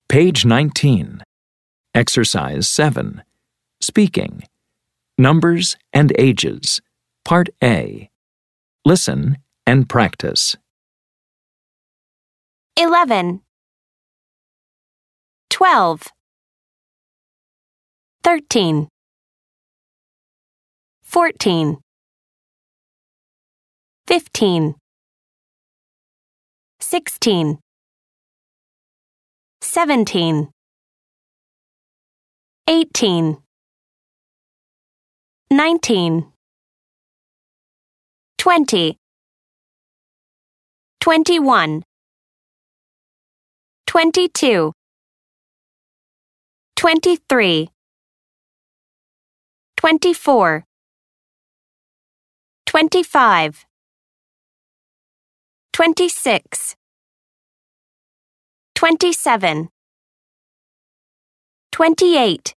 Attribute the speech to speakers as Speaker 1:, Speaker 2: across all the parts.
Speaker 1: Page 19. Exercise 7. Speaking. Numbers and ages. Part A. Listen and practice.
Speaker 2: 11, 12, 13, 14, 15, 16, 17, 18, 19, 20, 21, 22, 23, 24, 25, 26, 27, 28,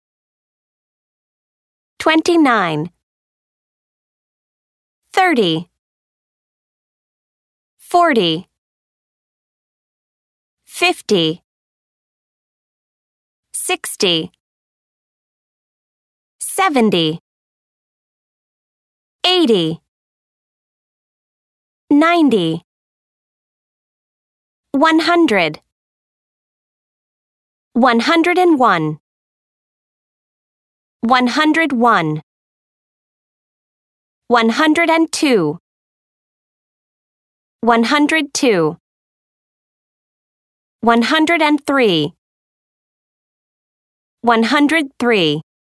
Speaker 2: 29, 30, 40, 50, 60, 70, 80, 90, 100, 101, 101, 102, 102, 103, 103.